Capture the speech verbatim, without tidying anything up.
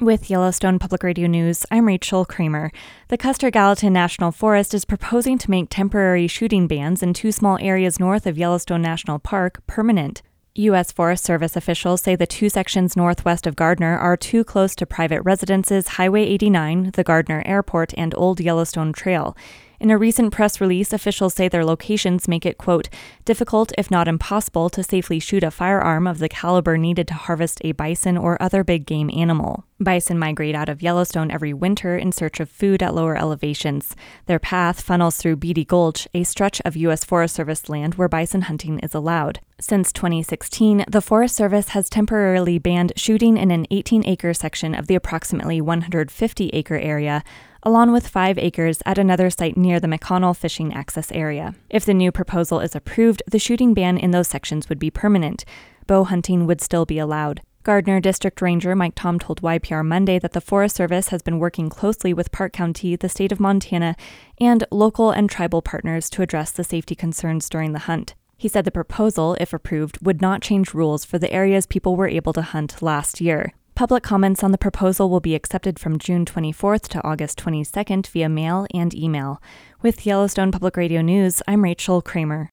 With Yellowstone Public Radio News, I'm Rachel Kramer. The Custer-Gallatin National Forest is proposing to make temporary shooting bans in two small areas north of Yellowstone National Park permanent. U S Forest Service officials say the two sections northwest of Gardner are too close to private residences, Highway eighty-nine, the Gardner Airport, and Old Yellowstone Trail. In a recent press release, officials say their locations make it, quote, difficult, if not impossible, to safely shoot a firearm of the caliber needed to harvest a bison or other big game animal. Bison migrate out of Yellowstone every winter in search of food at lower elevations. Their path funnels through Beatty Gulch, a stretch of U S Forest Service land where bison hunting is allowed. Since twenty sixteen, the Forest Service has temporarily banned shooting in an eighteen-acre section of the approximately one hundred fifty acre area, along with five acres at another site near the McConnell Fishing Access Area. If the new proposal is approved, the shooting ban in those sections would be permanent. Bow hunting would still be allowed. Gardner District Ranger Mike Tom told Y P R Monday that the Forest Service has been working closely with Park County, the state of Montana, and local and tribal partners to address the safety concerns during the hunt. He said the proposal, if approved, would not change rules for the areas people were able to hunt last year. Public comments on the proposal will be accepted from June twenty-fourth to August twenty-second via mail and email. With Yellowstone Public Radio News, I'm Rachel Kramer.